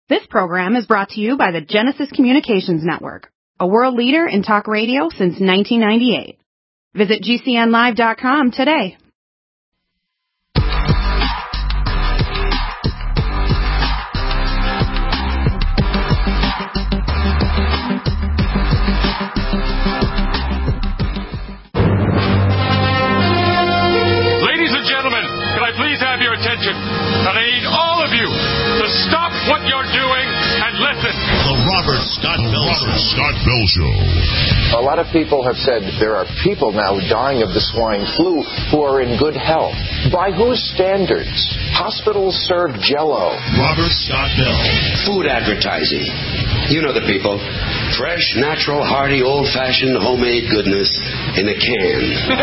This program is brought to you by the Genesis Communications Network, a world leader in talk radio since 1998. Visit GCNlive.com today. Ladies and gentlemen, can I please have your attention? And I need all of you to stop what you're doing and listen. The Robert Scott Bell Show. A lot of people have said there are people now dying of the swine flu who are in good health. By whose standards? Hospitals serve Jell-O. Robert Scott Bell. Food advertising. You know the people. Fresh, natural, hearty, old-fashioned, homemade goodness in a can.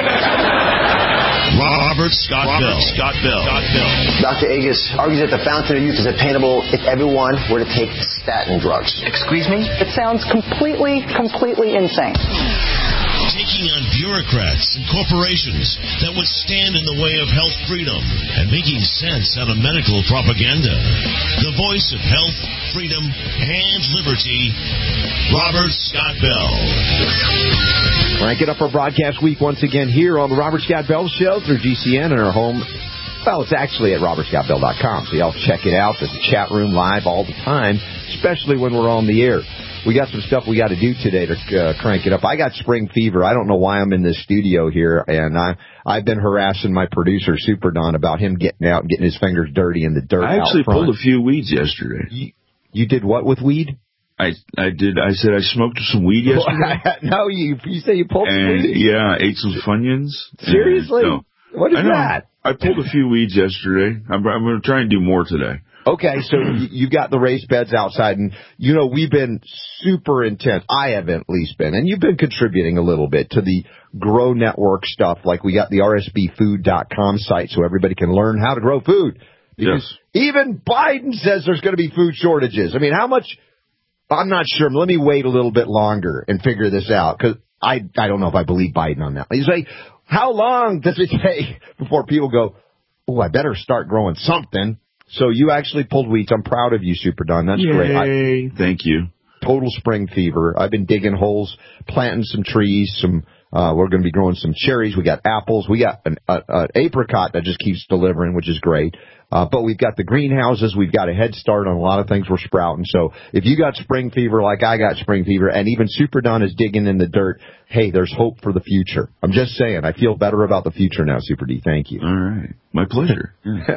Robert Scott Bell. Dr. Agus argues that the fountain of youth is attainable if everyone were to take statin drugs. Excuse me? It sounds completely insane. Taking on bureaucrats and corporations that would stand in the way of health freedom and making sense out of medical propaganda. The voice of health, freedom, and liberty, Robert Scott Bell. Crank it up for broadcast week once again here on the Robert Scott Bell Show through GCN and our home. Well, it's actually at robertscottbell.com, so y'all check it out. There's a chat room live all the time, especially when we're on the air. We got some stuff we got to do today to crank it up. I got spring fever. I don't know why I'm in this studio here, and I've been harassing my producer, Super Don, about him getting out and getting his fingers dirty in the dirt. I actually pulled a few weeds yesterday. You did what with weed? I did. I said I smoked some weed yesterday. No, you say you pulled some weed? Yeah, ate some Funyuns. Seriously? No. What is that? I pulled a few weeds yesterday. I'm going to try and do more today. Okay, so you got the raised beds outside, and, you know, we've been super intense. I have at least been, and you've been contributing a little bit to the Grow Network stuff, like we got the rsbfood.com site so everybody can learn how to grow food. Because even Biden says there's going to be food shortages. I mean, how much? I'm not sure. Let me wait a little bit longer and figure this out, because I don't know if I believe Biden on that. He's like, how long does it take before people go, oh, I better start growing something? So you actually pulled weeds. I'm proud of you, Super Don. That's great. Thank you. Total spring fever. I've been digging holes, planting some trees. We're going to be growing some cherries. We got apples. We got an apricot that just keeps delivering, which is great. But we've got the greenhouses. We've got a head start on a lot of things we're sprouting. So if you got spring fever like I got spring fever, and even Super Don is digging in the dirt, hey, there's hope for the future. I'm just saying, I feel better about the future now, Super D. Thank you. All right. My pleasure.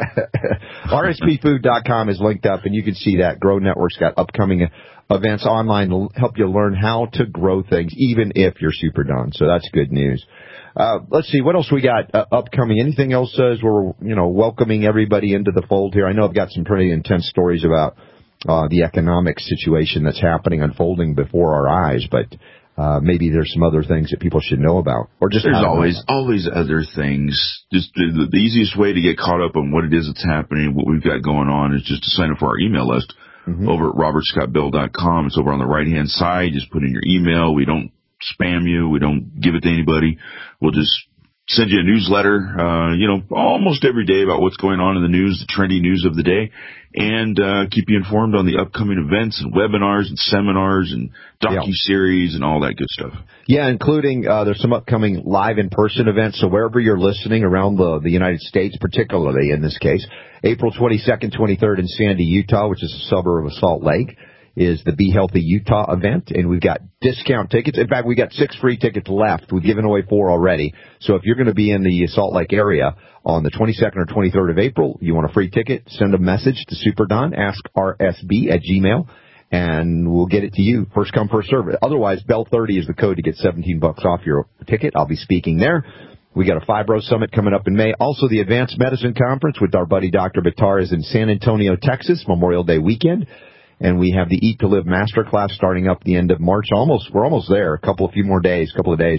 RSPfood.com is linked up, and you can see that. Grow Network's got upcoming events online to help you learn how to grow things, even if you're Super Don. So that's good news. Let's see, what else we got upcoming? Anything else as we're, welcoming everybody into the fold here? I know I've got some pretty intense stories about the economic situation that's happening, unfolding before our eyes, but maybe there's some other things that people should know about. Or just there's always other things. Just the easiest way to get caught up on what it is that's happening, what we've got going on, is just to sign up for our email list over at robertscottbell.com. It's over on the right-hand side. Just put in your email. We don't spam you. We don't give it to anybody. We'll just send you a newsletter, almost every day about what's going on in the news, the trendy news of the day, and keep you informed on the upcoming events and webinars and seminars and docu-series and all that good stuff. Yeah, including there's some upcoming live in-person events. So wherever you're listening around the United States, particularly in this case, April 22nd, 23rd in Sandy, Utah, which is a suburb of Salt Lake, is the Be Healthy Utah event, and we've got discount tickets. In fact, we got 6 free tickets left. We've given away 4 already. So if you're going to be in the Salt Lake area on the 22nd or 23rd of April, you want a free ticket, send a message to Super Don, ask RSB at Gmail, and we'll get it to you. First come, first serve. Otherwise, Bell30 is the code to get $17 off your ticket. I'll be speaking there. We got a Fibro Summit coming up in May. Also, the Advanced Medicine Conference with our buddy Dr. Bitar is in San Antonio, Texas, Memorial Day weekend. And we have the Eat to Live Masterclass starting up the end of March. We're almost there. A couple of days.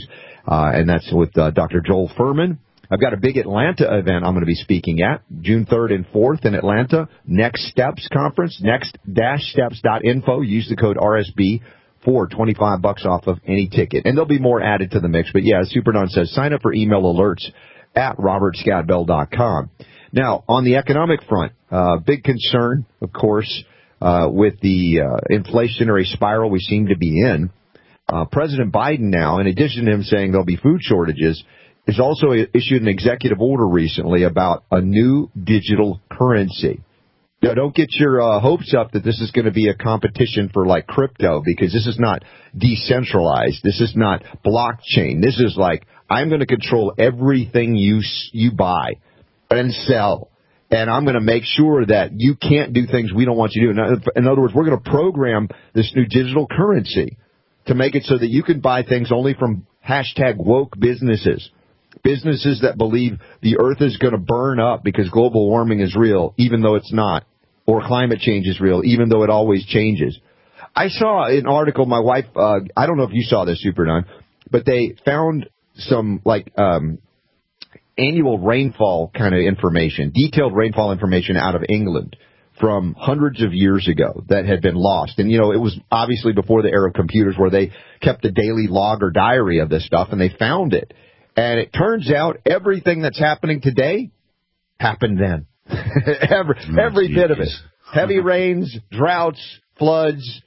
And that's with Dr. Joel Furman. I've got a big Atlanta event I'm going to be speaking at, June 3rd and 4th in Atlanta. Next Steps Conference, next-steps.info. Use the code RSB for $25 off of any ticket. And there'll be more added to the mix. But, yeah, as Super Don says, sign up for email alerts at robertscottbell.com. Now, on the economic front, big concern, of course, with the inflationary spiral we seem to be in. President Biden now, in addition to him saying there'll be food shortages, has also issued an executive order recently about a new digital currency. Now, don't get your hopes up that this is going to be a competition for like crypto, because this is not decentralized. This is not blockchain. This is like, I'm going to control everything you buy and sell. And I'm going to make sure that you can't do things we don't want you to do. In other words, we're going to program this new digital currency to make it so that you can buy things only from #woke businesses. Businesses that believe the earth is going to burn up because global warming is real, even though it's not, or climate change is real, even though it always changes. I saw an article, my wife, I don't know if you saw this, Super Don, but they found some, annual rainfall kind of information, detailed rainfall information out of England from hundreds of years ago that had been lost. And, it was obviously before the era of computers where they kept a daily log or diary of this stuff, and they found it. And it turns out everything that's happening today happened then. every bit of it. Heavy rains, droughts, floods,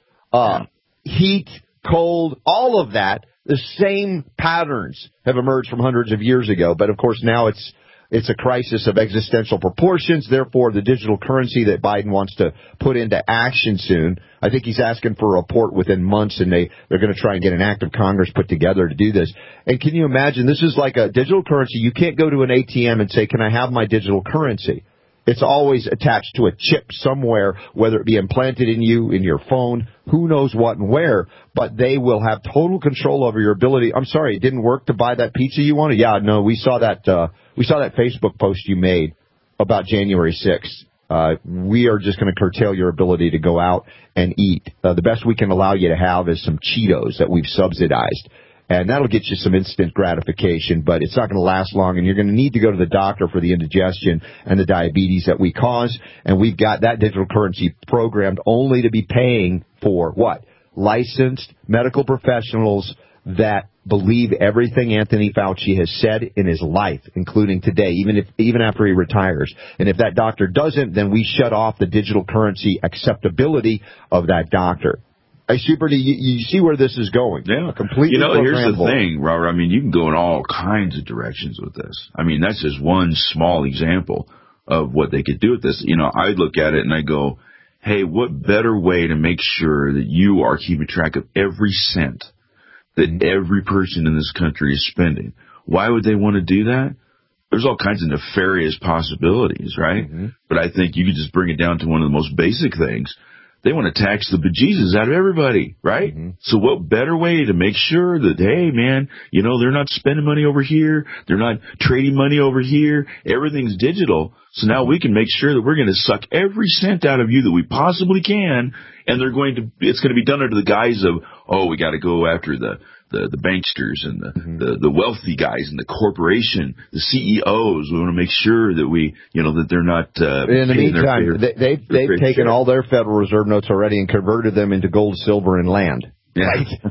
heat, cold, all of that. The same patterns have emerged from hundreds of years ago. But, of course, now it's a crisis of existential proportions. Therefore, the digital currency that Biden wants to put into action soon, I think he's asking for a report within months, and they're going to try and get an act of Congress put together to do this. And can you imagine, this is like a digital currency. You can't go to an ATM and say, can I have my digital currency? It's always attached to a chip somewhere, whether it be implanted in you, in your phone, who knows what and where, but they will have total control over your ability. I'm sorry, it didn't work to buy that pizza you wanted? Yeah, no, we saw that Facebook post you made about January 6th. We are just going to curtail your ability to go out and eat. The best we can allow you to have is some Cheetos that we've subsidized. And that'll get you some instant gratification, but it's not going to last long, and you're going to need to go to the doctor for the indigestion and the diabetes that we cause. And we've got that digital currency programmed only to be paying for what? Licensed medical professionals that believe everything Anthony Fauci has said in his life, including today, even after he retires. And if that doctor doesn't, then we shut off the digital currency acceptability of that doctor. Hey, Super, you see where this is going? Yeah. Completely here's the thing, Robert. I mean, you can go in all kinds of directions with this. I mean, that's just one small example of what they could do with this. I look at it and I go, hey, what better way to make sure that you are keeping track of every cent that every person in this country is spending? Why would they want to do that? There's all kinds of nefarious possibilities, right? Mm-hmm. But I think you could just bring it down to one of the most basic things. They want to tax the bejesus out of everybody, right? Mm-hmm. So what better way to make sure that, hey, man, they're not spending money over here. They're not trading money over here. Everything's digital. So now we can make sure that we're going to suck every cent out of you that we possibly can. And it's going to be done under the guise of, we got to go after the banksters and the wealthy guys and the corporation, the CEOs. We want to make sure that that they're not. In the meantime, they've taken all their Federal Reserve notes already and converted them into gold, silver, and land. Yeah.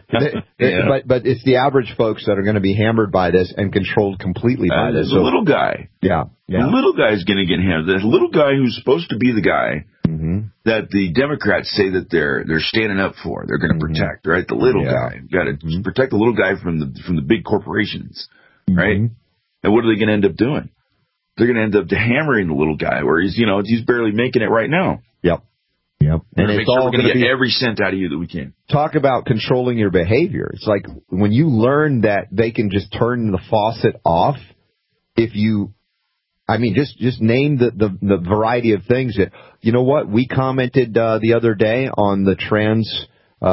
Right? But it's the average folks that are going to be hammered by this and controlled completely by this. The little guy. Yeah. The little guy is going to get hammered. The little guy who's supposed to be the guy that the Democrats say that they're standing up for, they're going to protect, right? The little guy. You've got to protect the little guy from the big corporations, right? And what are they going to end up doing? They're going to end up hammering the little guy, where he's barely making it right now. Yep. And it's all going to get every cent out of you that we can. Talk about controlling your behavior. It's like when you learn that they can just turn the faucet off if you. I mean, just name the variety of things that, we commented the other day on the trans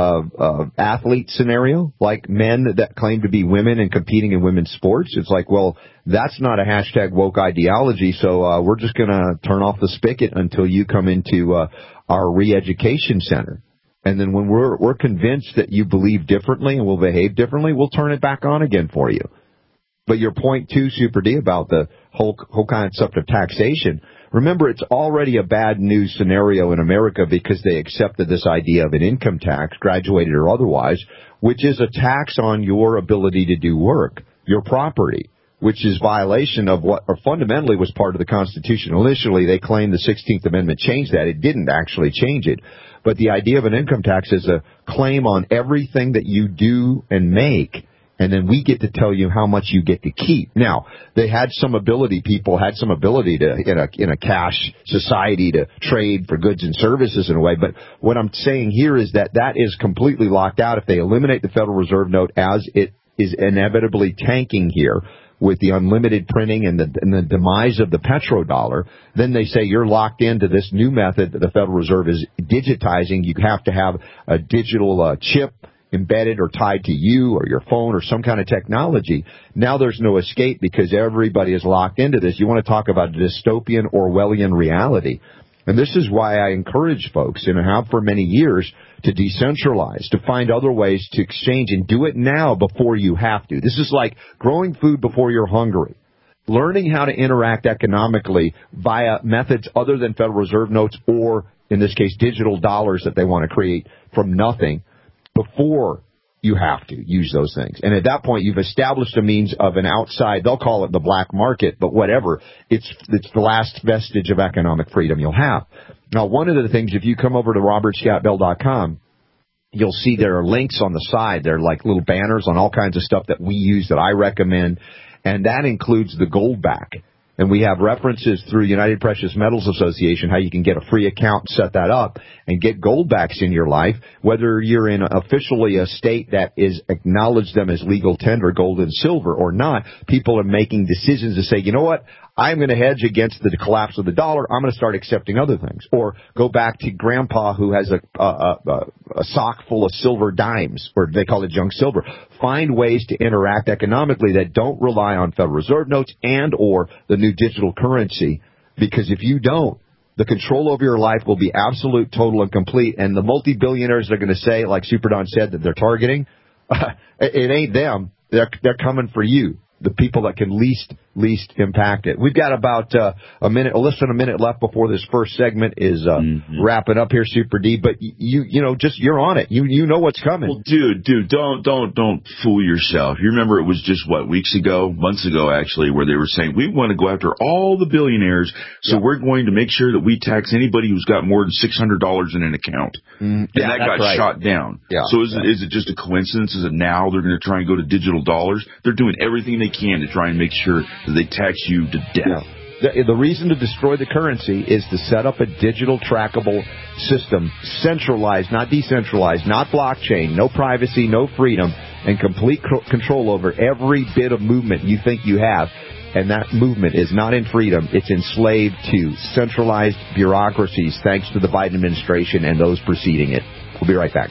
athlete scenario, like men that claim to be women and competing in women's sports. It's like, well, that's not a #woke ideology, so we're just going to turn off the spigot until you come into our re-education center. And then when we're convinced that you believe differently and will behave differently, we'll turn it back on again for you. But your point, too, Super D, about the whole concept of taxation, remember, it's already a bad news scenario in America because they accepted this idea of an income tax, graduated or otherwise, which is a tax on your ability to do work, your property, which is violation of what fundamentally was part of the Constitution. Initially, they claimed the 16th Amendment changed that. It didn't actually change it. But the idea of an income tax is a claim on everything that you do and make, and then we get to tell you how much you get to keep. Now, people had some ability to, in a cash society, to trade for goods and services in a way. But what I'm saying here is that is completely locked out. If they eliminate the Federal Reserve note, as it is inevitably tanking here with the unlimited printing and the demise of the petrodollar, then they say you're locked into this new method that the Federal Reserve is digitizing. You have to have a digital chip embedded or tied to you or your phone or some kind of technology. Now there's no escape because everybody is locked into this. You want to talk about a dystopian Orwellian reality. And this is why I encourage folks, and have for many years, to decentralize, to find other ways to exchange, and do it now before you have to. This is like growing food before you're hungry. Learning how to interact economically via methods other than Federal Reserve notes, or in this case digital dollars that they want to create from nothing, before you have to use those things. And at that point, you've established a means of an outside, they'll call it the black market, but whatever. It's the last vestige of economic freedom you'll have. Now, one of the things, if you come over to robertscottbell.com, you'll see there are links on the side. They're like little banners on all kinds of stuff that we use that I recommend, and that includes the gold back. And we have references through United Precious Metals Association how you can get a free account, set that up, and get gold backs in your life, whether you're in officially a state that is acknowledged them as legal tender, gold and silver, or not. People are making decisions to say, you know what, I'm going to hedge against the collapse of the dollar. I'm going to start accepting other things. Or go back to Grandpa who has a sock full of silver dimes, or they call it junk silver. Find ways to interact economically that don't rely on Federal Reserve notes and or the new digital currency, because if you don't, the control over your life will be absolute, total, and complete. And the multi-billionaires are going to say, like Super Don said, that they're targeting, it ain't them. They're coming for you, the people that can least impact it. We've got about less than a minute left before this first segment is wrapping up here, Super D. But you're on it. You know what's coming. Well, dude, don't fool yourself. You remember it was just months ago actually, where they were saying we want to go after all the billionaires, so we're going to make sure that we tax anybody who's got more than $600 in an account, and that got shot down. Yeah. So is it just a coincidence? Is it now they're going to try and go to digital dollars? They're doing everything they can to try and make sure that they tax you to death. Yeah. The reason to destroy the currency is to set up a digital trackable system, centralized, not decentralized, not blockchain, no privacy, no freedom, and complete control over every bit of movement you think you have. And that movement is not in freedom. It's enslaved to centralized bureaucracies, thanks to the Biden administration and those preceding it. We'll be right back.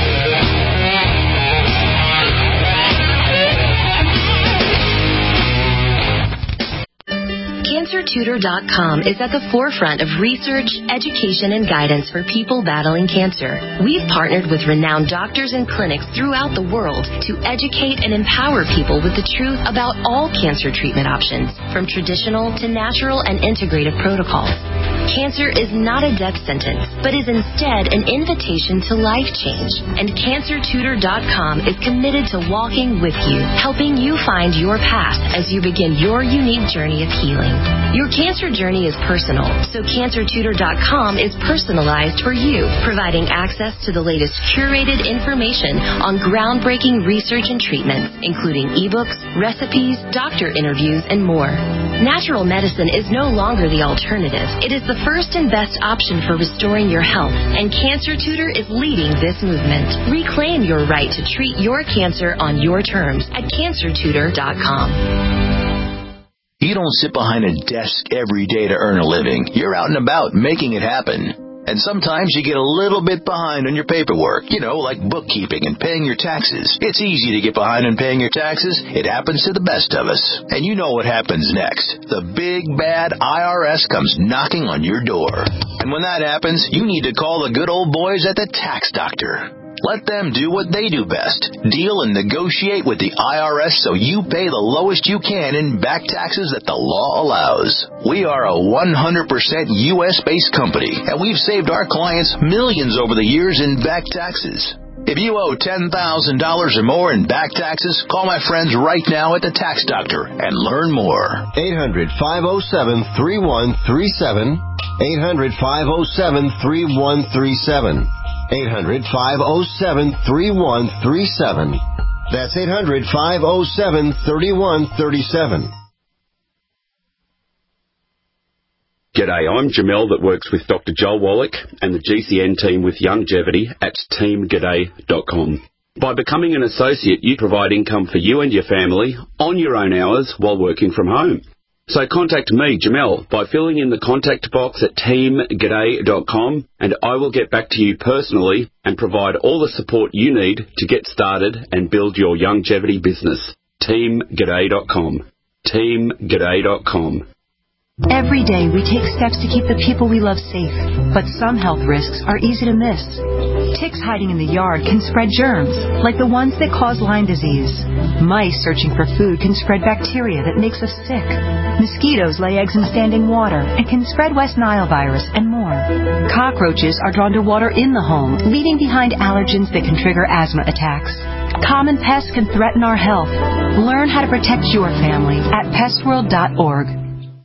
CancerTutor.com is at the forefront of research, education, and guidance for people battling cancer. We've partnered with renowned doctors and clinics throughout the world to educate and empower people with the truth about all cancer treatment options, from traditional to natural and integrative protocols. Cancer is not a death sentence, but is instead an invitation to life change. And CancerTutor.com is committed to walking with you, helping you find your path as you begin your unique journey of healing. Your cancer journey is personal, so CancerTutor.com is personalized for you, providing access to the latest curated information on groundbreaking research and treatments, including ebooks, recipes, doctor interviews, and more. Natural medicine is no longer the alternative. It is the first and best option for restoring your health, and Cancer Tutor is leading this movement. Reclaim your right to treat your cancer on your terms at CancerTutor.com. You don't sit behind a desk every day to earn a living. You're out and about making it happen. And sometimes you get a little bit behind on your paperwork, like bookkeeping and paying your taxes. It's easy to get behind on paying your taxes. It happens to the best of us. And you know what happens next. The big, bad IRS comes knocking on your door. And when that happens, you need to call the good old boys at the Tax Doctor. Let them do what they do best. Deal and negotiate with the IRS so you pay the lowest you can in back taxes that the law allows. We are a 100% U.S.-based company, and we've saved our clients millions over the years in back taxes. If you owe $10,000 or more in back taxes, call my friends right now at the Tax Doctor and learn more. 800-507-3137. 800-507-3137. 800-507-3137. That's 800-507-3137. G'day, I'm Jamel that works with Dr. Joel Wallach and the GCN team with Longevity at teamg'day.com. By becoming an associate, you provide income for you and your family on your own hours while working from home. So contact me, Jamel, by filling in the contact box at teamg'day.com, and I will get back to you personally and provide all the support you need to get started and build your longevity business. teamg'day.com. teamg'day.com. Every day we take steps to keep the people we love safe, but some health risks are easy to miss. Ticks hiding in the yard can spread germs, like the ones that cause Lyme disease. Mice searching for food can spread bacteria that makes us sick. Mosquitoes lay eggs in standing water and can spread West Nile virus and more. Cockroaches are drawn to water in the home, leaving behind allergens that can trigger asthma attacks. Common pests can threaten our health. Learn how to protect your family at pestworld.org.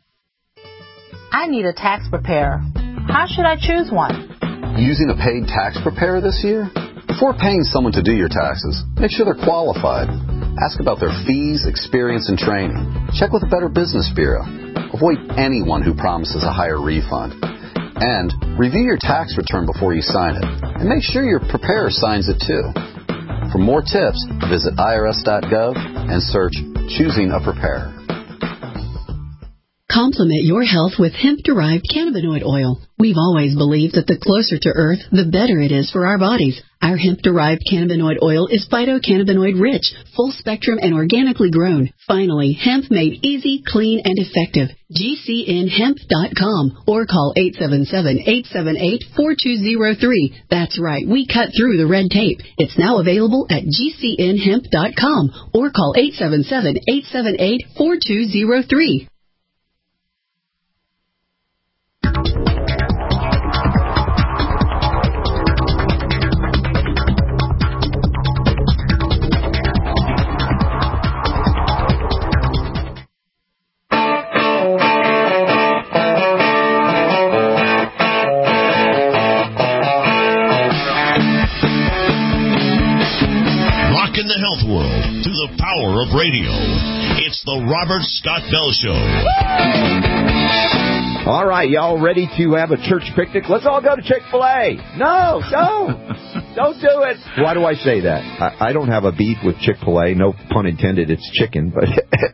I need a tax preparer. How should I choose one? Using a paid tax preparer this year? Before paying someone to do your taxes, make sure they're qualified. Ask about their fees, experience, and training. Check with the Better Business Bureau. Avoid anyone who promises a higher refund. And review your tax return before you sign it. And make sure your preparer signs it too. For more tips, visit irs.gov and search Choosing a Preparer. Complement your health with hemp-derived cannabinoid oil. We've always believed that the closer to Earth, the better it is for our bodies. Our hemp-derived cannabinoid oil is phytocannabinoid-rich, full-spectrum, and organically grown. Finally, hemp made easy, clean, and effective. GCNhemp.com or call 877-878-4203. That's right, we cut through the red tape. It's now available at GCNhemp.com or call 877-878-4203. In the health world through the power of radio. It's the Robert Scott Bell Show. All right, y'all ready to have a church picnic? Let's all go to Chick-fil-A. No, don't do it. Why do I say that? I don't have a beef with Chick-fil-A. No pun intended. It's chicken. But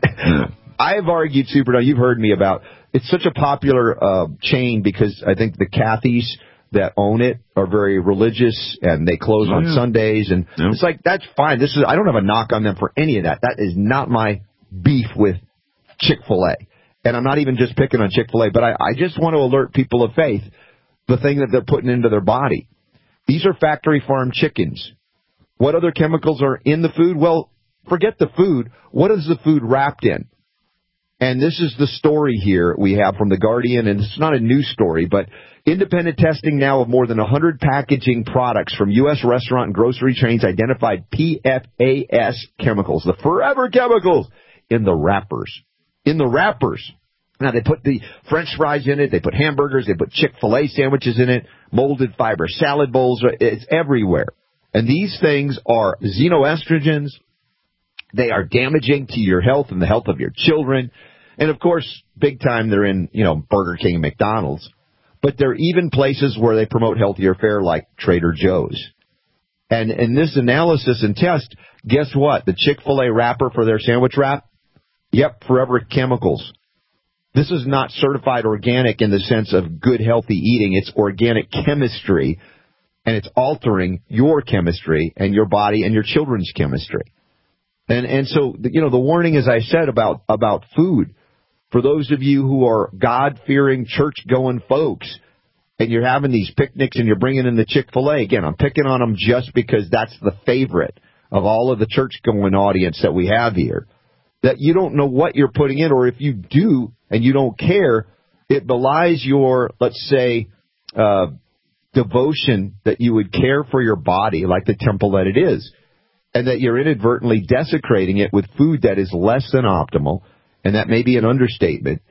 I have argued, Superdome, you've heard me about, it's such a popular chain because I think the Cathys that own it are very religious, and they close on Sundays, and it's like, that's fine. I don't have a knock on them for any of that. That is not my beef with Chick-fil-A. And I'm not even just picking on Chick-fil-A, but I just want to alert people of faith, the thing that they're putting into their body. These are factory farm chickens. What other chemicals are in the food? Well, forget the food. What is the food wrapped in? And this is the story here we have from The Guardian, and it's not a news story, but independent testing now of more than 100 packaging products from U.S. restaurant and grocery chains identified PFAS chemicals, the forever chemicals, in the wrappers. In the wrappers. Now, they put the French fries in it, they put hamburgers, they put Chick-fil-A sandwiches in it, molded fiber salad bowls, it's everywhere. And these things are xenoestrogens. They are damaging to your health and the health of your children. And, of course, big time they're in, Burger King and McDonald's. But there are even places where they promote healthier fare like Trader Joe's. And in this analysis and test, guess what? The Chick-fil-A wrapper for their sandwich wrap? Yep, forever chemicals. This is not certified organic in the sense of good, healthy eating. It's organic chemistry, and it's altering your chemistry and your body and your children's chemistry. And so, the warning, as I said, about food, for those of you who are God-fearing, church-going folks, and you're having these picnics and you're bringing in the Chick-fil-A, again, I'm picking on them just because that's the favorite of all of the church-going audience that we have here, that you don't know what you're putting in, or if you do and you don't care, it belies your, let's say, devotion that you would care for your body like the temple that it is, and that you're inadvertently desecrating it with food that is less than optimal, and that may be an understatement,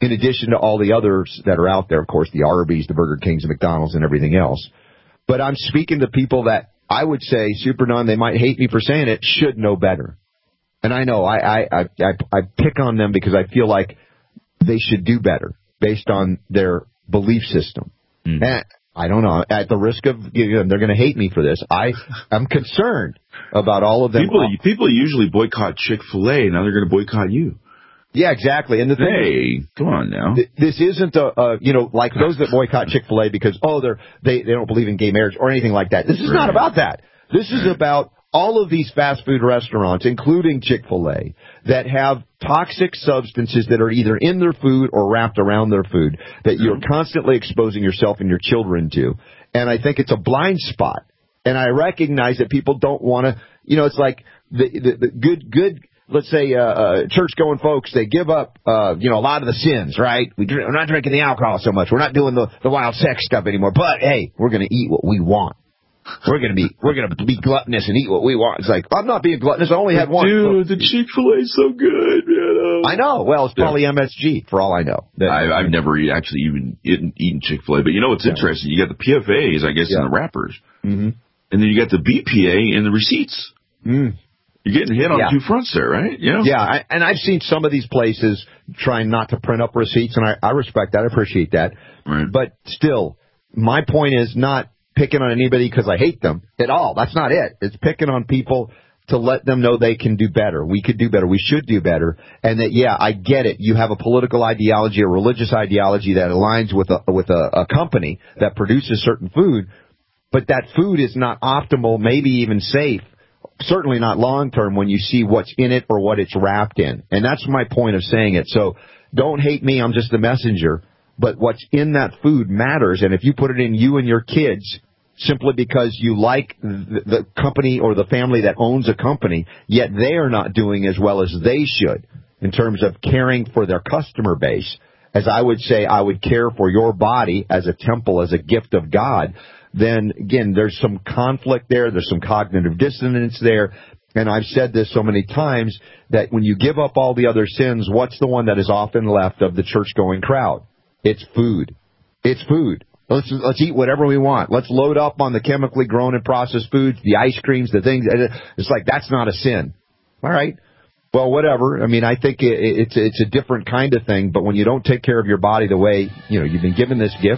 in addition to all the others that are out there, of course, the Arby's, the Burger Kings, the McDonald's, and everything else. But I'm speaking to people that I would say, Super Don, they might hate me for saying it, should know better. And I know I pick on them because I feel like they should do better based on their belief system. And I don't know. At the risk of, they're going to hate me for this. I'm concerned about all of them. People usually boycott Chick-fil-A. Now they're going to boycott you. Yeah, exactly. And the thing, come on now. This isn't like those that boycott Chick-fil-A because they don't believe in gay marriage or anything like that. This is not about that. This is about all of these fast food restaurants, including Chick-fil-A, that have toxic substances that are either in their food or wrapped around their food that you're constantly exposing yourself and your children to. And I think it's a blind spot. And I recognize that people don't want to, it's like the good, let's say, church-going folks, they give up, a lot of the sins, right? We're not drinking the alcohol so much. We're not doing the wild sex stuff anymore. But, hey, we're going to eat what we want. We're gonna be gluttonous and eat what we want. It's like, I'm not being gluttonous. I only had one. Dude, the Chick-fil-A's so good, man. I know. Well, it's probably MSG for all I know. I've never actually even eaten Chick-fil-A. But you know what's interesting? You got the PFAs, I guess, in the wrappers. Mm-hmm. And then you got the BPA in the receipts. You're getting hit on two fronts there, right? Yeah, and I've seen some of these places trying not to print up receipts, and I respect that. I appreciate that. Right. But still, my point is not picking on anybody because I hate them at all. That's not it. It's picking on people to let them know they can do better. We could do better. We should do better. And that, I get it. You have a political ideology, a religious ideology that aligns with a company that produces certain food, but that food is not optimal, maybe even safe. Certainly not long-term when you see what's in it or what it's wrapped in. And that's my point of saying it. So don't hate me. I'm just the messenger. But what's in that food matters. And if you put it in you and your kids simply because you like the company or the family that owns a company, yet they are not doing as well as they should in terms of caring for their customer base, as I would say I would care for your body as a temple, as a gift of God, then, again, there's some conflict there. There's some cognitive dissonance there. And I've said this so many times that when you give up all the other sins, what's the one that is often left of the church-going crowd? It's food. It's food. Let's eat whatever we want. Let's load up on the chemically grown and processed foods, the ice creams, the things. It's like, that's not a sin. All right. Well, whatever. I mean, I think it's a different kind of thing. But when you don't take care of your body the way, you've been given this gift,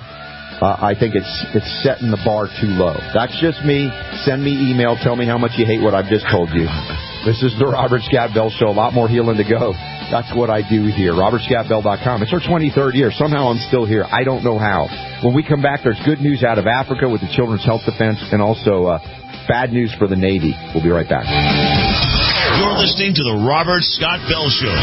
I think it's setting the bar too low. That's just me. Send me email. Tell me how much you hate what I've just told you. This is the Robert Scott Bell Show. A lot more healing to go. That's what I do here. RobertScottBell.com. It's our 23rd year. Somehow I'm still here. I don't know how. When we come back, there's good news out of Africa with the Children's Health Defense and also bad news for the Navy. We'll be right back. You're listening to the Robert Scott Bell Show.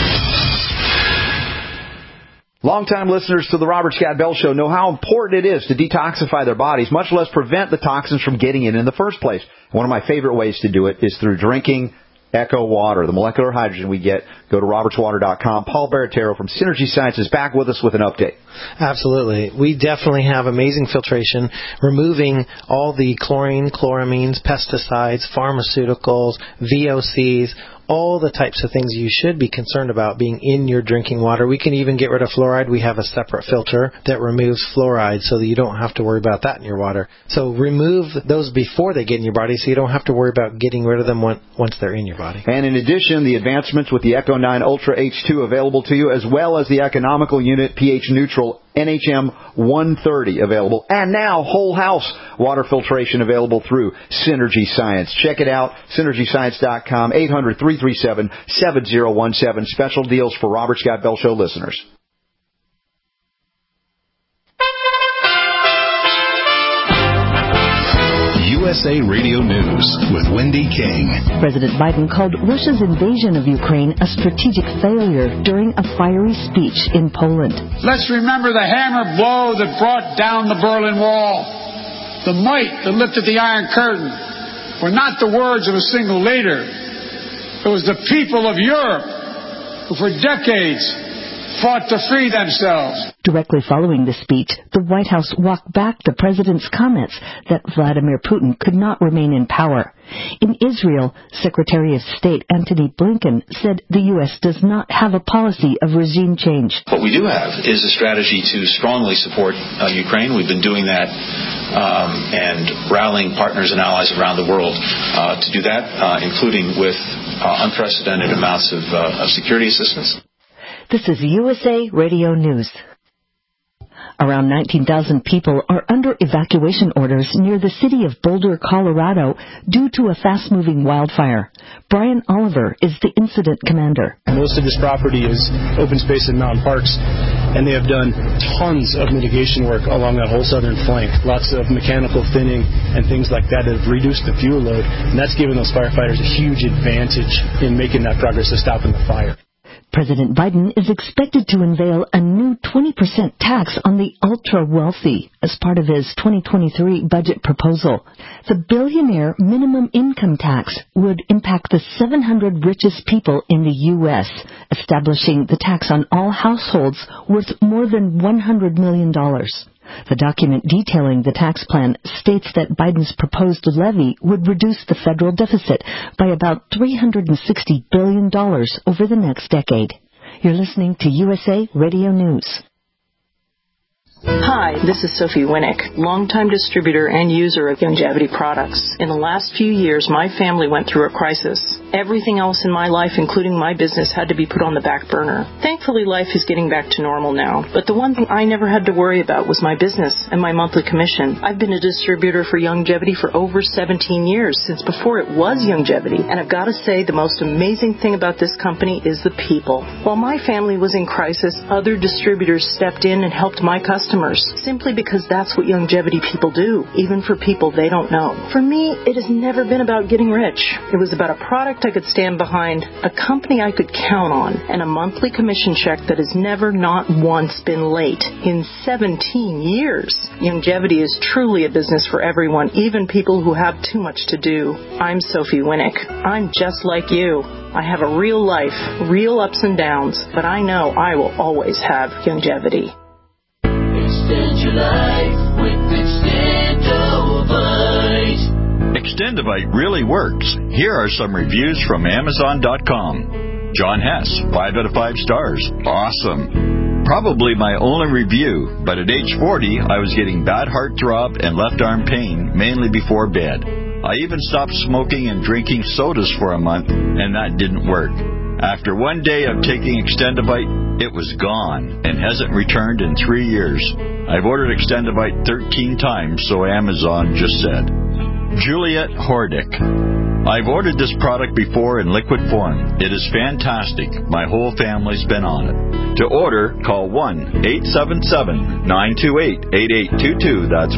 Longtime listeners to the Robert Scott Bell Show know how important it is to detoxify their bodies, much less prevent the toxins from getting in the first place. One of my favorite ways to do it is through drinking Echo Water, the molecular hydrogen we get. Go to robertswater.com. Paul Baratero from Synergy Science is back with us with an update. Absolutely. We definitely have amazing filtration, removing all the chlorine, chloramines, pesticides, pharmaceuticals, VOCs, all the types of things you should be concerned about being in your drinking water. We can even get rid of fluoride. We have a separate filter that removes fluoride so that you don't have to worry about that in your water. So remove those before they get in your body so you don't have to worry about getting rid of them once they're in your body. And in addition, the advancements with the Echo 9 Ultra H2 available to you, as well as the economical unit pH neutral NHM 130 available. And now whole house water filtration available through Synergy Science. Check it out, synergyscience.com, 800-337-7017. Special deals for Robert Scott Bell Show listeners. USA Radio News with Wendy King. President Biden called Russia's invasion of Ukraine a strategic failure during a fiery speech in Poland. Let's remember the hammer blow that brought down the Berlin Wall. The might that lifted the Iron Curtain were not the words of a single leader. It was the people of Europe who for decades fought to free themselves. Directly following the speech, the White House walked back the president's comments that Vladimir Putin could not remain in power. In Israel, Secretary of State Antony Blinken said the U.S. does not have a policy of regime change. What we do have is a strategy to strongly support Ukraine. We've been doing that and rallying partners and allies around the world to do that, including with unprecedented amounts of security assistance. This is USA Radio News. Around 19,000 people are under evacuation orders near the city of Boulder, Colorado, due to a fast-moving wildfire. Brian Oliver is the incident commander. Most of this property is open space and mountain parks, and they have done tons of mitigation work along that whole southern flank. Lots of mechanical thinning and things like that have reduced the fuel load, and that's given those firefighters a huge advantage in making that progress to stopping the fire. President Biden is expected to unveil a new 20% tax on the ultra-wealthy as part of his 2023 budget proposal. The billionaire minimum income tax would impact the 700 richest people in the U.S., establishing the tax on all households worth more than $100 million. The document detailing the tax plan states that Biden's proposed levy would reduce the federal deficit by about $360 billion over the next decade. You're listening to USA Radio News. Hi, this is Sophie Winnick, longtime distributor and user of Youngevity products. In the last few years, my family went through a crisis. Everything else in my life, including my business, had to be put on the back burner. Thankfully, life is getting back to normal now, but the one thing I never had to worry about was my business and my monthly commission. I've been a distributor for Youngevity for over 17 years, since before it was Youngevity, and I've got to say the most amazing thing about this company is the people. While my family was in crisis, other distributors stepped in and helped my customers, simply because that's what Youngevity people do, even for people they don't know. For me, it has never been about getting rich. It was about a product I could stand behind, a company I could count on, and a monthly commission check that has never, not once, been late. In 17 years, Youngevity is truly a business for everyone, even people who have too much to do. I'm Sophie Winnick. I'm just like you. I have a real life, real ups and downs, but I know I will always have Youngevity. Extend your life with Extendovite. Extendovite really works. Here are some reviews from Amazon.com. John Hess, 5 out of 5 stars. Awesome. Probably my only review, but at age 40, I was getting bad heart throb and left arm pain, mainly before bed. I even stopped smoking and drinking sodas for a month, and that didn't work. After one day of taking Extendovite, it was gone and hasn't returned in 3 years. I've ordered Extendovite 13 times, so Amazon just said. Juliet Hordick. I've ordered this product before in liquid form. It is fantastic. My whole family's been on it. To order, call 1-877-928-8822. That's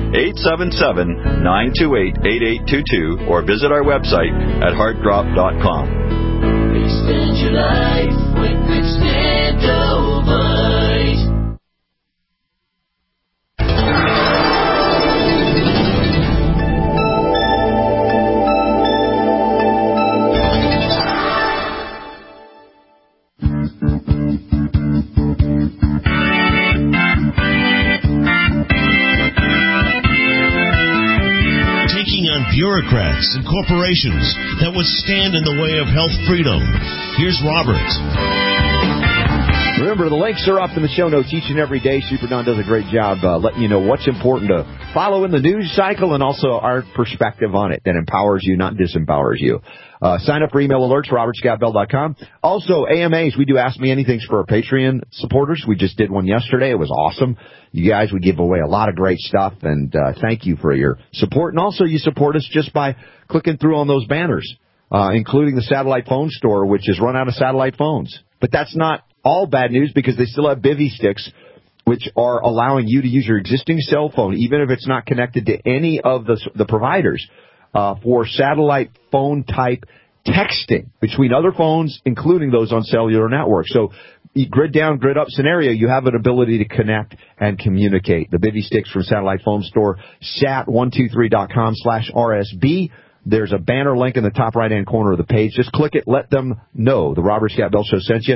1-877-928-8822. Or visit our website at heartdrop.com. Extend your life with Extendovite. Bureaucrats and corporations that would stand in the way of health freedom. Here's Robert. Remember, the links are up in the show notes each and every day. Super Don does a great job letting you know what's important to follow in the news cycle and also our perspective on it that empowers you, not disempowers you. Sign up for email alerts, robertscottbell.com. Also, AMAs, we do Ask Me Anythings for our Patreon supporters. We just did one yesterday. It was awesome. You guys, we give away a lot of great stuff, and thank you for your support. And also, you support us just by clicking through on those banners, including the satellite phone store, which has run out of satellite phones. But that's not all bad news, because they still have bivy sticks, which are allowing you to use your existing cell phone, even if it's not connected to any of the providers, for satellite phone type texting between other phones, including those on cellular networks. So grid down, grid up scenario, you have an ability to connect and communicate. The bivy sticks from Satellite Phone Store, sat123.com/RSB. There's a banner link in the top right-hand corner of the page. Just click it. Let them know the Robert Scott Bell Show sent you.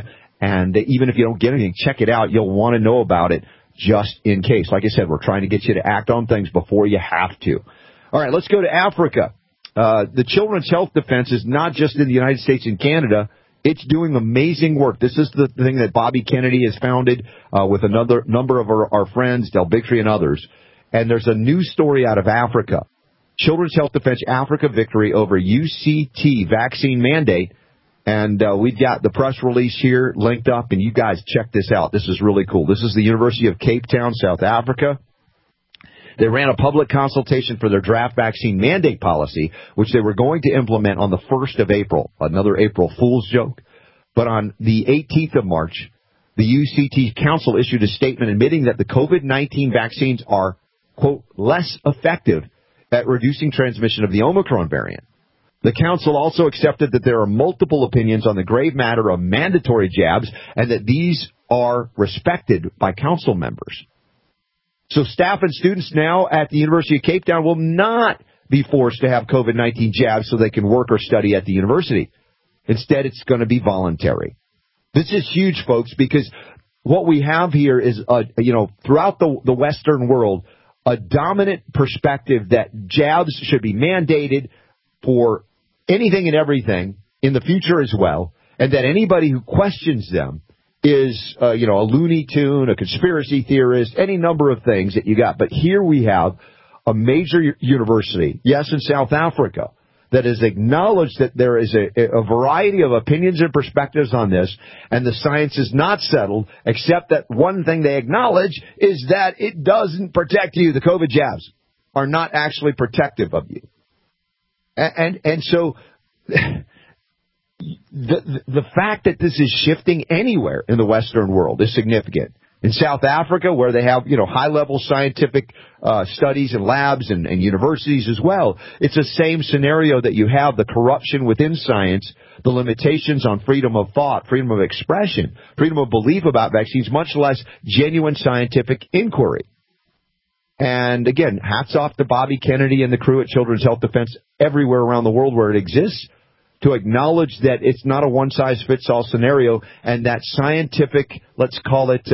And even if you don't get anything, check it out. You'll want to know about it just in case. Like I said, we're trying to get you to act on things before you have to. All right, let's go to Africa. The Children's Health Defense is not just in the United States and Canada. It's doing amazing work. This is the thing that Bobby Kennedy has founded with another number of our friends, Del Bigtree and others. And there's a new story out of Africa. Children's Health Defense Africa victory over UCT vaccine mandate. And we've got the press release here linked up, and you guys check this out. This is really cool. This is the University of Cape Town, South Africa. They ran a public consultation for their draft vaccine mandate policy, which they were going to implement on the 1st of April. Another April Fool's joke. But on the 18th of March, the UCT Council issued a statement admitting that the COVID-19 vaccines are, quote, less effective at reducing transmission of the Omicron variant. The council also accepted that there are multiple opinions on the grave matter of mandatory jabs and that these are respected by council members. So staff and students now at the University of Cape Town will not be forced to have COVID-19 jabs so they can work or study at the university. Instead, it's going to be voluntary. This is huge, folks, because what we have here is, throughout the Western world, a dominant perspective that jabs should be mandated for anything and everything in the future as well, and that anybody who questions them is, a Looney Tune, a conspiracy theorist, any number of things that you got. But here we have a major university, yes, in South Africa, that has acknowledged that there is a variety of opinions and perspectives on this, and the science is not settled, except that one thing they acknowledge is that it doesn't protect you. The COVID jabs are not actually protective of you. And so the fact that this is shifting anywhere in the Western world is significant. In South Africa, where they have, high-level scientific studies and labs and universities as well, it's the same scenario that you have the corruption within science, the limitations on freedom of thought, freedom of expression, freedom of belief about vaccines, much less genuine scientific inquiry. And again, hats off to Bobby Kennedy and the crew at Children's Health Defense everywhere around the world where it exists, to acknowledge that it's not a one-size-fits-all scenario, and that scientific, let's call it,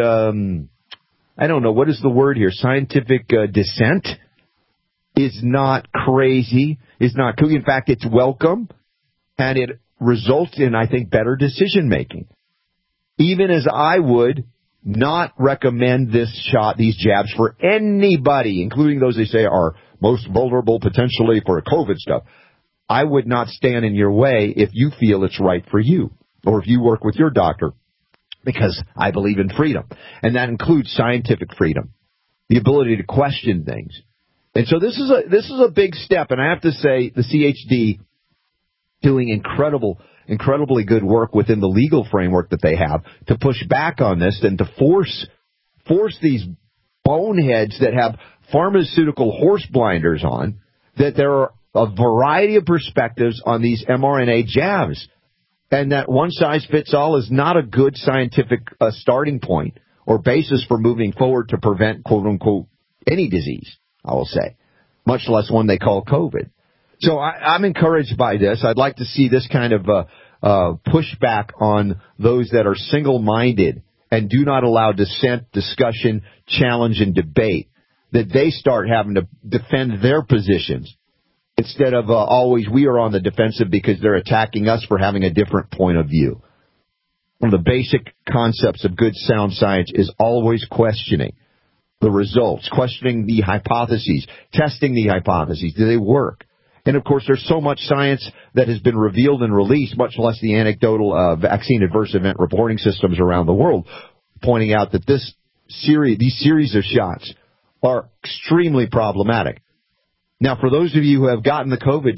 I don't know, what is the word here? Scientific dissent is not crazy, is not kooky. In fact, it's welcome, and it results in, I think, better decision-making. Even as I would not recommend these jabs for anybody, including those they say are most vulnerable potentially for COVID stuff. I would not stand in your way if you feel it's right for you, or if you work with your doctor, because I believe in freedom. And that includes scientific freedom, the ability to question things. And so this is a big step, and I have to say the CHD doing incredibly good work within the legal framework that they have to push back on this and to force these boneheads that have pharmaceutical horse blinders on, that there are a variety of perspectives on these mRNA jabs, and that one-size-fits-all is not a good scientific starting point or basis for moving forward to prevent, quote-unquote, any disease, I will say, much less one they call COVID. So I'm encouraged by this. I'd like to see this kind of pushback on those that are single-minded and do not allow dissent, discussion, challenge, and debate, that they start having to defend their positions instead of always we are on the defensive because they're attacking us for having a different point of view. One of the basic concepts of good, sound science is always questioning the results, questioning the hypotheses, testing the hypotheses. Do they work? And, of course, there's so much science that has been revealed and released, much less the anecdotal vaccine adverse event reporting systems around the world, pointing out that these series of shots are extremely problematic. Now, for those of you who have gotten the COVID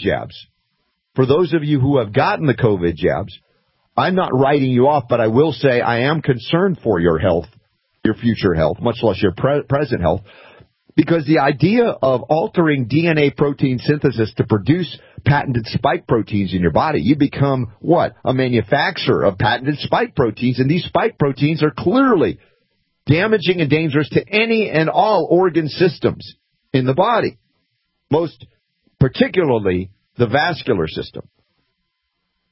jabs, I'm not writing you off, but I will say I am concerned for your health, your future health, much less your present health, because the idea of altering DNA protein synthesis to produce patented spike proteins in your body, you become, what? A manufacturer of patented spike proteins, and these spike proteins are clearly damaging and dangerous to any and all organ systems in the body, most particularly the vascular system.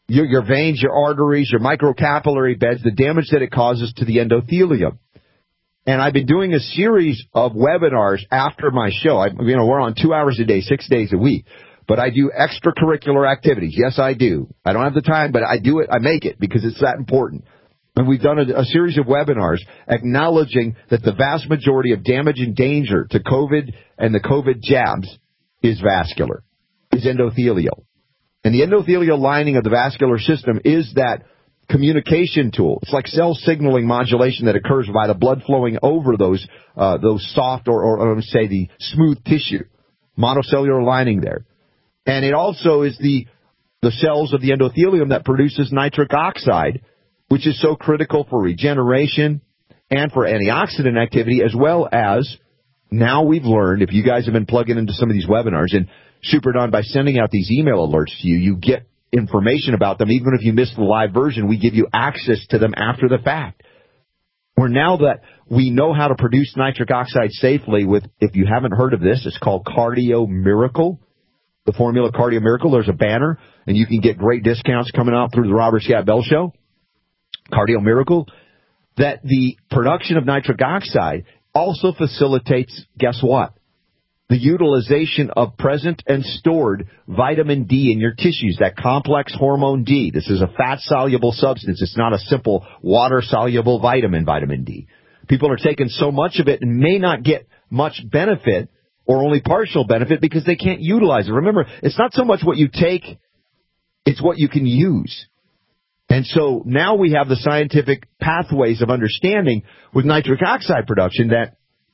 your veins, your arteries, your microcapillary beds, the damage that it causes to the endothelium. And I've been doing a series of webinars after my show. We're on 2 hours a day, 6 days a week. But I do extracurricular activities. Yes, I do. I don't have the time, but I do it. I make it because it's that important. And we've done a series of webinars acknowledging that the vast majority of damage and danger to COVID and the COVID jabs is vascular, is endothelial. And the endothelial lining of the vascular system is that communication tool. It's like cell signaling modulation that occurs by the blood flowing over those soft or let me say the smooth tissue, monocellular lining there. And it also is the cells of the endothelium that produces nitric oxide, which is so critical for regeneration and for antioxidant activity, as well as now we've learned, if you guys have been plugging into some of these webinars, and Super Don, by sending out these email alerts to you, you get information about them. Even if you miss the live version, we give you access to them after the fact. Where now that we know how to produce nitric oxide safely with, if you haven't heard of this, it's called Cardio Miracle. The formula Cardio Miracle, there's a banner, and you can get great discounts coming out through the Robert Scott Bell Show. Cardio Miracle, that the production of nitric oxide also facilitates, guess what? The utilization of present and stored vitamin D in your tissues, that complex hormone D. This is a fat-soluble substance. It's not a simple water-soluble vitamin D. People are taking so much of it and may not get much benefit or only partial benefit because they can't utilize it. Remember, it's not so much what you take, it's what you can use. And so now we have the scientific pathways of understanding with nitric oxide production that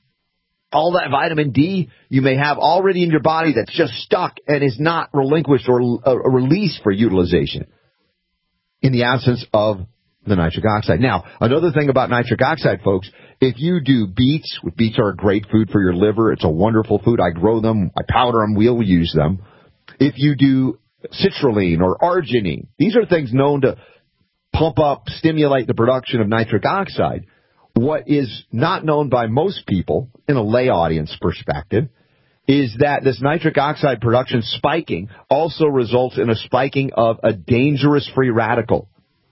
all that vitamin D you may have already in your body that's just stuck and is not relinquished or released for utilization in the absence of the nitric oxide. Now, another thing about nitric oxide, folks, if you do beets are a great food for your liver. It's a wonderful food. I grow them. I powder them. We'll use them. If you do citrulline or arginine, these are things known to pump up, stimulate the production of nitric oxide. What is not known by most people, in a lay audience perspective, is that this nitric oxide production spiking also results in a spiking of a dangerous free radical,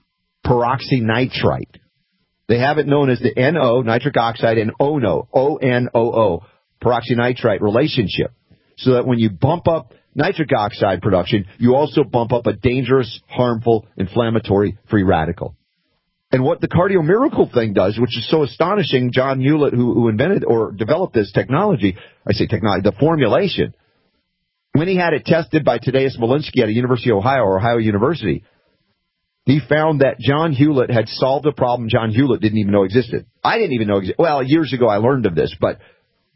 peroxynitrite. They have it known as the NO, nitric oxide, and ONO, O-N-O-O, peroxynitrite relationship. So that when you bump up nitric oxide production, you also bump up a dangerous, harmful, inflammatory free radical. And what the Cardio Miracle thing does, which is so astonishing, John Hewlett, who invented or developed this technology, the formulation, when he had it tested by Tadeusz Malinsky at a University of Ohio, or Ohio University, he found that John Hewlett had solved a problem John Hewlett didn't even know existed. I didn't even know existed. Well, years ago I learned of this, but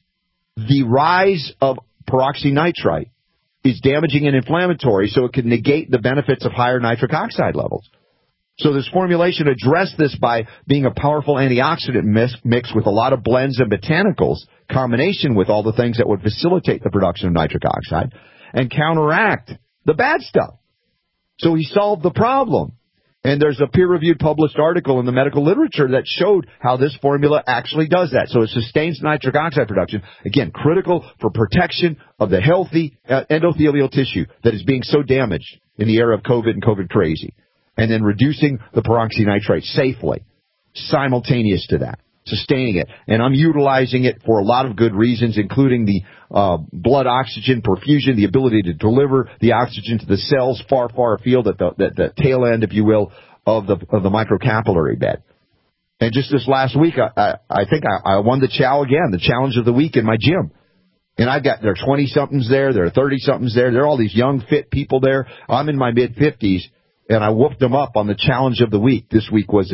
the rise of peroxynitrite is damaging and inflammatory, so it can negate the benefits of higher nitric oxide levels. So this formulation addressed this by being a powerful antioxidant mix with a lot of blends and botanicals, combination with all the things that would facilitate the production of nitric oxide and counteract the bad stuff. So he solved the problem. And there's a peer-reviewed published article in the medical literature that showed how this formula actually does that. So it sustains nitric oxide production, again, critical for protection of the healthy endothelial tissue that is being so damaged in the era of COVID and COVID crazy. And then reducing the peroxynitrite safely, simultaneous to that, sustaining it. And I'm utilizing it for a lot of good reasons, including the blood oxygen perfusion, the ability to deliver the oxygen to the cells far, far afield at the tail end, if you will, of the microcapillary bed. And just this last week, I think I won the chow again, the challenge of the week in my gym. And there are 20-somethings there, there are 30-somethings there, there are all these young, fit people there. I'm in my mid-50s. And I whooped them up on the challenge of the week. This week was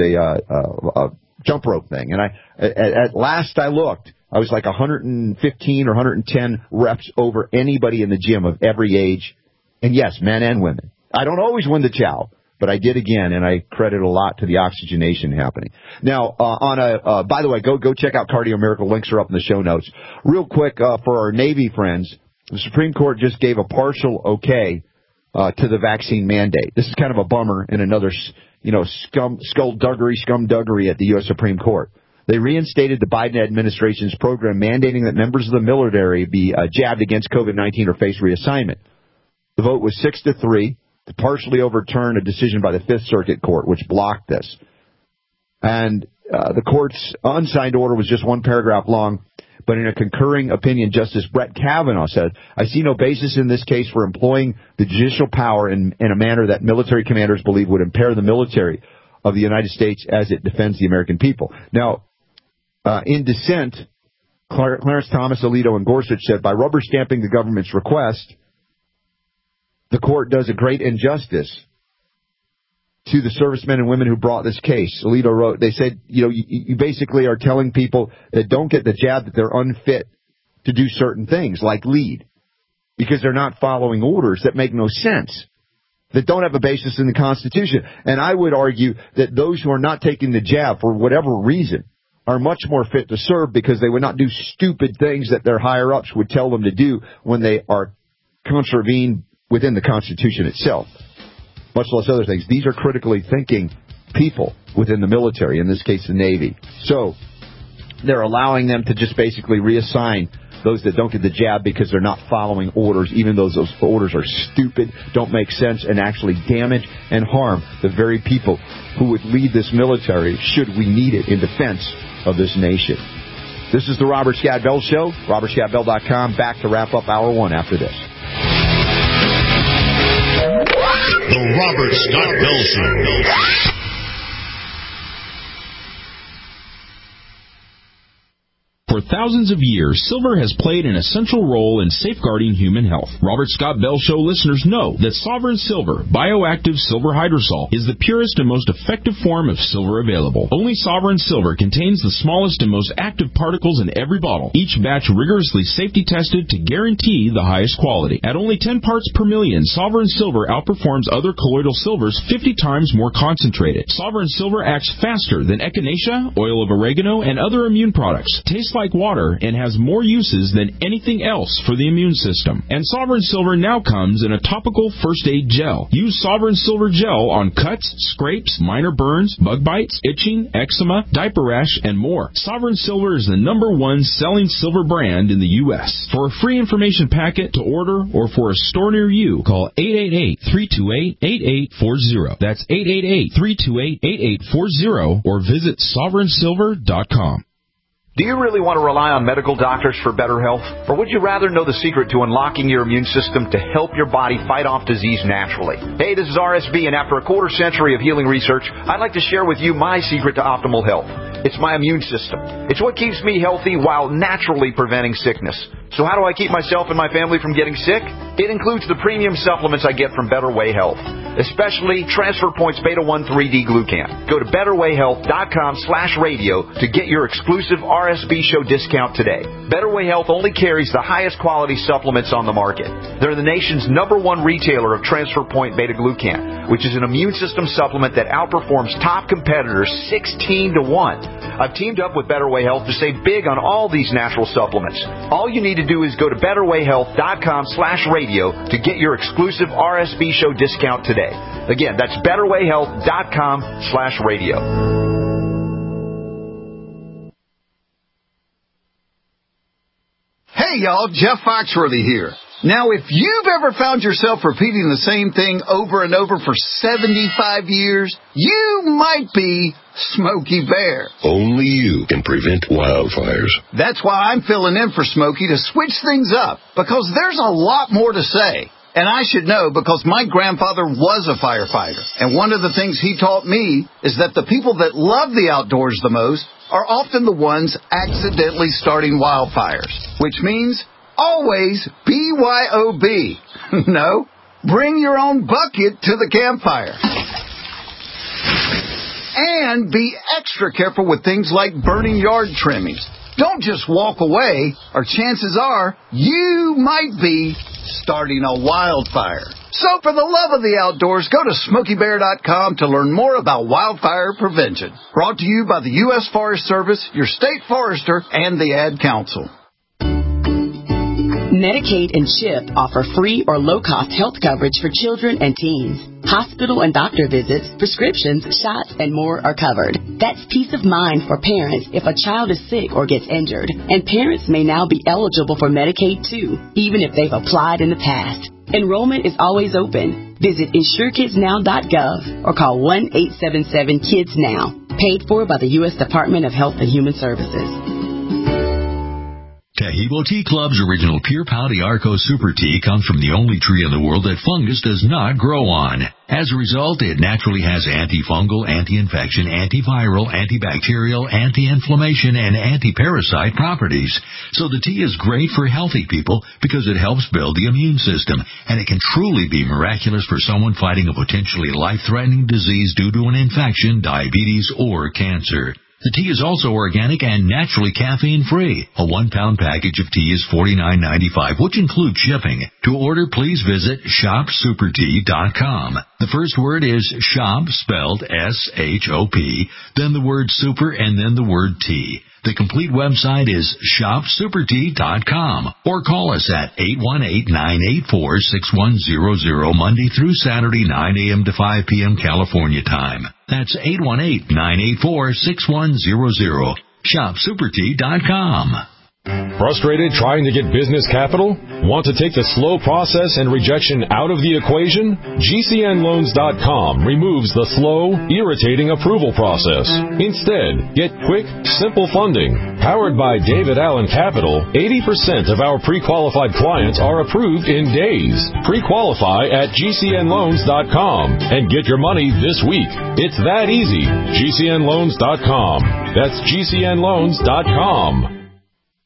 a jump rope thing. And at last I looked, I was like 115 or 110 reps over anybody in the gym of every age. And yes, men and women. I don't always win the chow, but I did again, and I credit a lot to the oxygenation happening. Now, by the way, go check out Cardio Miracle. Links are up in the show notes. Real quick, for our Navy friends, the Supreme Court just gave a partial okay to the vaccine mandate. This is kind of a bummer in another, skumduggery at the U.S. Supreme Court. They reinstated the Biden administration's program mandating that members of the military be jabbed against COVID-19 or face reassignment. The vote was 6-3 to partially overturn a decision by the Fifth Circuit Court, which blocked this. And the court's unsigned order was just one paragraph long, but in a concurring opinion, Justice Brett Kavanaugh said, I see no basis in this case for employing the judicial power in a manner that military commanders believe would impair the military of the United States as it defends the American people. Now, in dissent, Clarence Thomas, Alito, and Gorsuch said, by rubber stamping the government's request, the court does a great injustice to the servicemen and women who brought this case. Alito wrote, they said, you basically are telling people that don't get the jab that they're unfit to do certain things, like lead, because they're not following orders that make no sense, that don't have a basis in the Constitution. And I would argue that those who are not taking the jab for whatever reason are much more fit to serve because they would not do stupid things that their higher-ups would tell them to do when they are contravened within the Constitution itself, much less other things. These are critically thinking people within the military, in this case the Navy. So they're allowing them to just basically reassign those that don't get the jab because they're not following orders, even though those orders are stupid, don't make sense, and actually damage and harm the very people who would lead this military should we need it in defense of this nation. This is the Robert Scott Bell Show. RobertScottBell.com. Back to wrap up Hour 1 after this. The Robert Scott Bell Show. For thousands of years, silver has played an essential role in safeguarding human health. Robert Scott Bell Show listeners know that Sovereign Silver, bioactive silver hydrosol, is the purest and most effective form of silver available. Only Sovereign Silver contains the smallest and most active particles in every bottle, each batch rigorously safety tested to guarantee the highest quality. At only 10 parts per million, Sovereign Silver outperforms other colloidal silvers 50 times more concentrated. Sovereign Silver acts faster than echinacea, oil of oregano, and other immune products. Tastes like water and has more uses than anything else for the immune system. And Sovereign Silver now comes in a topical first aid gel. Use Sovereign Silver gel on cuts, scrapes, minor burns, bug bites, itching, eczema, diaper rash, and more. Sovereign Silver is the #1 selling silver brand in the U.S. For a free information packet to order or for a store near you, call 888-328-8840. That's 888-328-8840 or visit sovereignsilver.com. Do you really want to rely on medical doctors for better health? Or would you rather know the secret to unlocking your immune system to help your body fight off disease naturally? Hey, this is RSB, and after a quarter century of healing research, I'd like to share with you my secret to optimal health. It's my immune system. It's what keeps me healthy while naturally preventing sickness. So how do I keep myself and my family from getting sick? It includes the premium supplements I get from Better Way Health, especially Transfer Points Beta 1 3D Glucan. Go to betterwayhealth.com/radio to get your exclusive RSB show discount today. Better Way Health only carries the highest quality supplements on the market. They're the nation's #1 retailer of Transfer Point Beta Glucan, which is an immune system supplement that outperforms top competitors 16 to 1. I've teamed up with Better Way Health to save big on all these natural supplements. All you need to do is go to betterwayhealth.com/radio to get your exclusive RSB show discount today. Again, that's betterwayhealth.com/radio. Hey y'all, Jeff Foxworthy here. Now, if you've ever found yourself repeating the same thing over and over for 75 years, you might be Smokey Bear. Only you can prevent wildfires. That's why I'm filling in for Smokey to switch things up, because there's a lot more to say. And I should know because my grandfather was a firefighter. And one of the things he taught me is that the people that love the outdoors the most are often the ones accidentally starting wildfires, which means always BYOB. No, bring your own bucket to the campfire. And be extra careful with things like burning yard trimmings. Don't just walk away, or chances are you might be starting a wildfire. So for the love of the outdoors, go to SmokeyBear.com to learn more about wildfire prevention. Brought to you by the U.S. Forest Service, your state forester, and the Ad Council. Medicaid and CHIP offer free or low-cost health coverage for children and teens. Hospital and doctor visits, prescriptions, shots, and more are covered. That's peace of mind for parents if a child is sick or gets injured. And parents may now be eligible for Medicaid, too, even if they've applied in the past. Enrollment is always open. Visit InsureKidsNow.gov or call 1-877-KIDS-NOW. Paid for by the U.S. Department of Health and Human Services. Tahibo Tea Club's original Pure Pau d'Arco Super Tea comes from the only tree in the world that fungus does not grow on. As a result, it naturally has antifungal, anti-infection, antiviral, antibacterial, anti-inflammation, and anti-parasite properties. So the tea is great for healthy people because it helps build the immune system, and it can truly be miraculous for someone fighting a potentially life-threatening disease due to an infection, diabetes, or cancer. The tea is also organic and naturally caffeine-free. A 1-pound package of tea is $49.95, which includes shipping. To order, please visit shopsupertea.com. The first word is shop, spelled S-H-O-P, then the word super, and then the word tea. The complete website is shopsupertea.com, or call us at 818-984-6100 Monday through Saturday, 9 a.m. to 5 p.m. California time. That's 818-984-6100. shopsupertea.com. Frustrated trying to get business capital? Want to take the slow process and rejection out of the equation? GCNloans.com removes the slow, irritating approval process. Instead, get quick, simple funding. Powered by David Allen Capital, 80% of our pre-qualified clients are approved in days. Pre-qualify at GCNloans.com and get your money this week. It's that easy. GCNloans.com. That's GCNloans.com.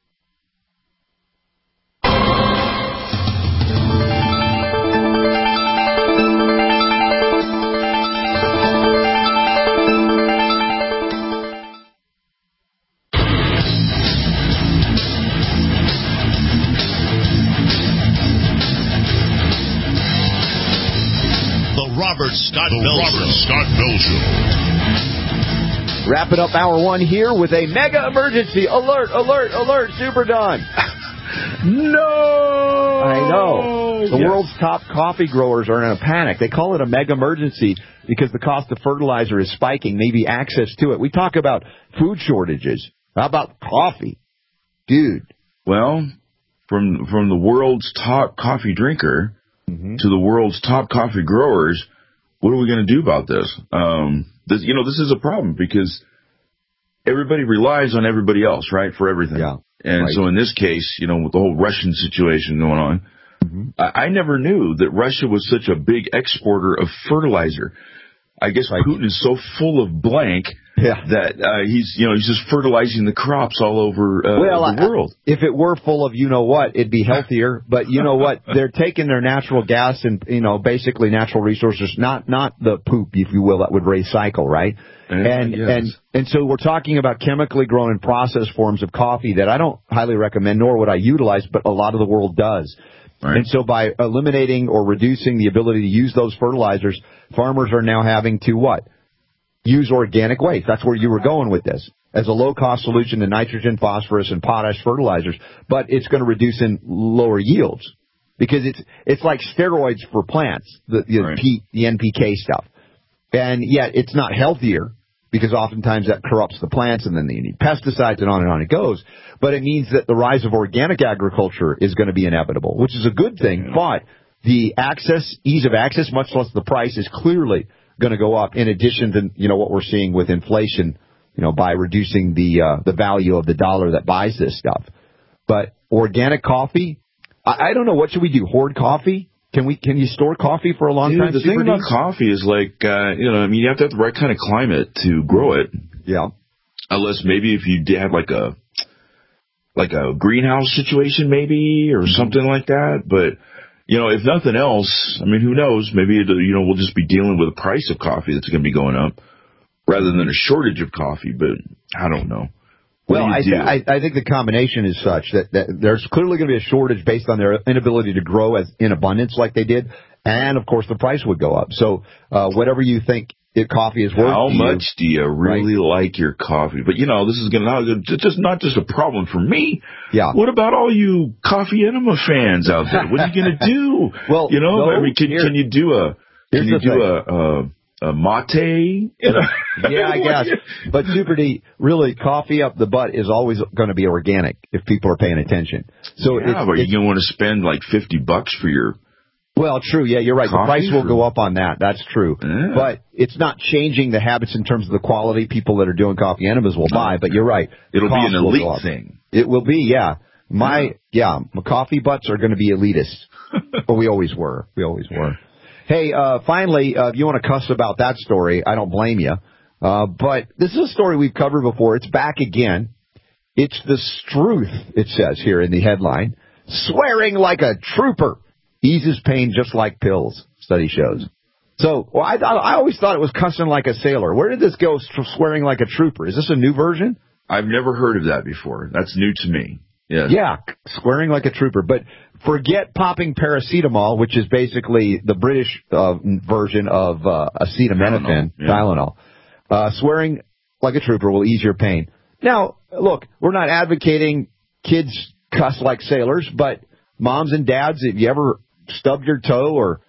Robert Scott Bell Show. Wrapping up hour one here with a mega emergency. Alert, alert, alert, Super Don. No! I know. The world's top coffee growers are in a panic. They call it a mega emergency because the cost of fertilizer is spiking, maybe access to it. We talk about food shortages. How about coffee? Dude. Well, from the world's top coffee drinker to the world's top coffee growers, what are we going to do about this? This is a problem because everybody relies on everybody else, right, for everything. Yeah. And right. So in this case, with the whole Russian situation going on, I never knew that Russia was such a big exporter of fertilizer. I guess Putin is so full of blank that he's just fertilizing the crops all over the world. If it were full of you-know-what, it'd be healthier. But you know what? They're taking their natural gas and, basically natural resources, not the poop, if you will, that would recycle, right? And so we're talking about chemically grown and processed forms of coffee that I don't highly recommend, nor would I utilize, but a lot of the world does. Right. And so by eliminating or reducing the ability to use those fertilizers, farmers are now having to what? Use organic waste. That's where you were going with this. As a low-cost solution to nitrogen, phosphorus, and potash fertilizers. But it's going to reduce in lower yields. Because it's like steroids for plants, the NPK stuff. And yet it's not healthier, because oftentimes that corrupts the plants, and then you need pesticides, and on it goes. But it means that the rise of organic agriculture is going to be inevitable, which is a good thing. But the ease of access, much less the price, is clearly going to go up, in addition to what we're seeing with inflation, by reducing the value of the dollar that buys this stuff. But organic coffee, I don't know, what should we do? Hoard coffee? Can you store coffee for a long time? The thing about coffee is you have to have the right kind of climate to grow it. Yeah. Unless maybe if you have like a greenhouse situation maybe or something like that. But, if nothing else, who knows? Maybe, we'll just be dealing with the price of coffee that's going to be going up rather than a shortage of coffee. But I don't know. Well, I think the combination is such that there's clearly going to be a shortage based on their inability to grow in abundance like they did. And, of course, the price would go up. So whatever you think coffee is worth. How much do you really like your coffee? But, this is not just a problem for me. Yeah. What about all you coffee enema fans out there? What are you going to do? Well, can you do a mate? Yeah, I guess. But Super D, really, coffee up the butt is always going to be organic if people are paying attention. So but you're going to want to spend like $50 for your Well, true. Yeah, you're right. The price will go up on that. That's true. Yeah. But it's not changing the habits in terms of the quality people that are doing coffee enemas will buy. But you're right. It'll be an elite thing. It will be, yeah. My coffee butts are going to be elitist. But we always were. Hey, finally, if you want to cuss about that story, I don't blame you. But this is a story we've covered before. It's back again. It's the Struth, it says here in the headline. Swearing like a trooper. Eases pain just like pills, study shows. So, I always thought it was cussing like a sailor. Where did this go, swearing like a trooper? Is this a new version? I've never heard of that before. That's new to me. Yes. Yeah, swearing like a trooper. But forget popping paracetamol, which is basically the British version of acetaminophen, Tylenol. Swearing like a trooper will ease your pain. Now, look, we're not advocating kids cuss like sailors, but moms and dads, if you ever stub your toe or,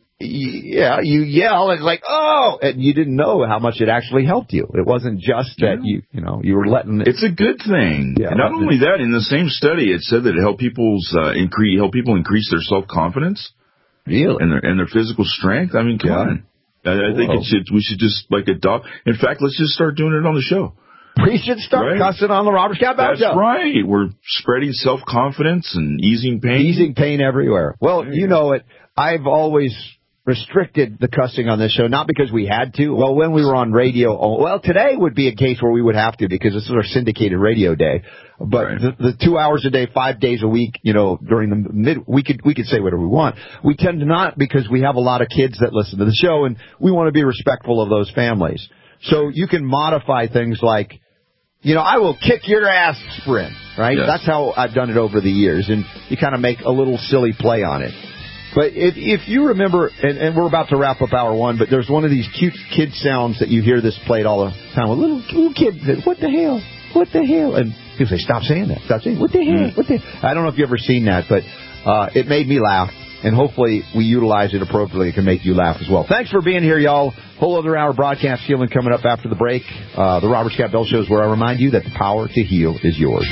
you yell, it's like, oh, and you didn't know how much it actually helped you. It wasn't just that you were letting it. It's a good thing. Yeah, not only that, in the same study, it said that it helped people increase their self-confidence. Really? And their physical strength. I mean, come on. I think we should just adopt. In fact, let's just start doing it on the show. We should start cussing on the Robert Scott Bell Show. That's right. We're spreading self-confidence and easing pain. Easing pain everywhere. Well, you know it. I've always restricted the cussing on this show, not because we had to. Well, when we were on radio, today would be a case where we would have to because this is our syndicated radio day. But the 2 hours a day, 5 days a week, during the we could say whatever we want. We tend to not because we have a lot of kids that listen to the show, and we want to be respectful of those families. So you can modify things like, I will kick your ass, Sprint, right? Yes. That's how I've done it over the years, and you kind of make a little silly play on it. But if you remember, and we're about to wrap up hour one, but there's one of these cute kid sounds that you hear this played all the time. A little kid says, what the hell? What the hell? And people say, stop saying that. Stop saying, what the hell? What the hell? I don't know if you've ever seen that, but it made me laugh. And hopefully we utilize it appropriately. It can make you laugh as well. Thanks for being here, y'all. Whole other hour broadcast healing coming up after the break. The Robert Scott Bell Show is where I remind you that the power to heal is yours.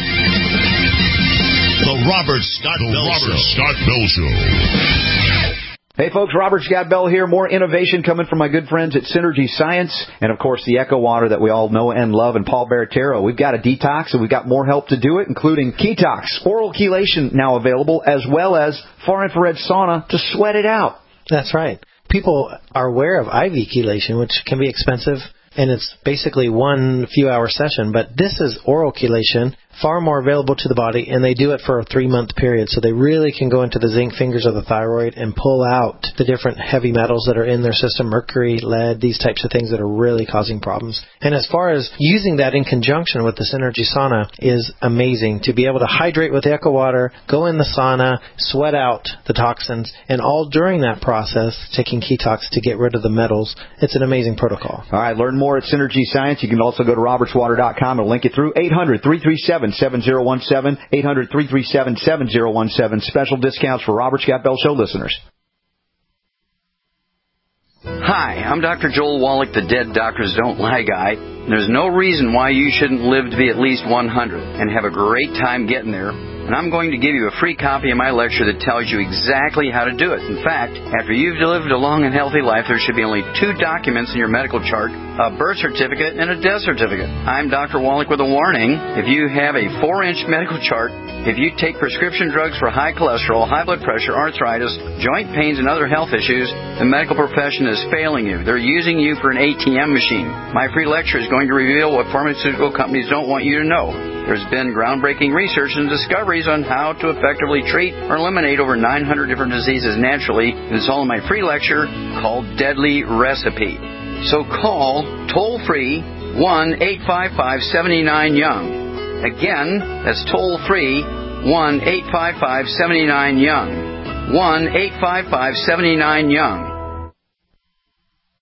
The Robert Scott Bell Show. Hey folks, Robert Scott Bell here. More innovation coming from my good friends at Synergy Science. And of course the Echo Water that we all know and love, and Paul Baratero. We've got a detox and we've got more help to do it, including Ketox, oral chelation now available, as well as far infrared sauna to sweat it out. That's right. People are aware of IV chelation, which can be expensive, and it's basically one few-hour session. But this is oral chelation, far more available to the body, and they do it for a 3-month period. So they really can go into the zinc fingers of the thyroid and pull out the different heavy metals that are in their system, mercury, lead, these types of things that are really causing problems. And as far as using that in conjunction with the Synergy Sauna is amazing. To be able to hydrate with the Echo Water, go in the sauna, sweat out the toxins, and all during that process, taking Ketox to get rid of the metals. It's an amazing protocol. All right, learn more at Synergy Science. You can also go to robertswater.com and link it through 800-337-7017, 800-337-7017. Special discounts for Robert Scott Bell Show listeners. Hi, I'm Dr. Joel Wallach, the Dead Doctors Don't Lie guy. There's no reason why you shouldn't live to be at least 100 and have a great time getting there. And I'm going to give you a free copy of my lecture that tells you exactly how to do it. In fact, after you've lived a long and healthy life, there should be only 2 documents in your medical chart, a birth certificate and a death certificate. I'm Dr. Wallach with a warning. If you have a 4-inch medical chart, if you take prescription drugs for high cholesterol, high blood pressure, arthritis, joint pains, and other health issues, the medical profession is failing you. They're using you for an ATM machine. My free lecture is going to reveal what pharmaceutical companies don't want you to know. There's been groundbreaking research and discoveries on how to effectively treat or eliminate over 900 different diseases naturally. And it's all in my free lecture called Deadly Recipe. So call toll-free 1-855-79-YOUNG. Again, that's toll-free 1-855-79-YOUNG. 1-855-79-YOUNG.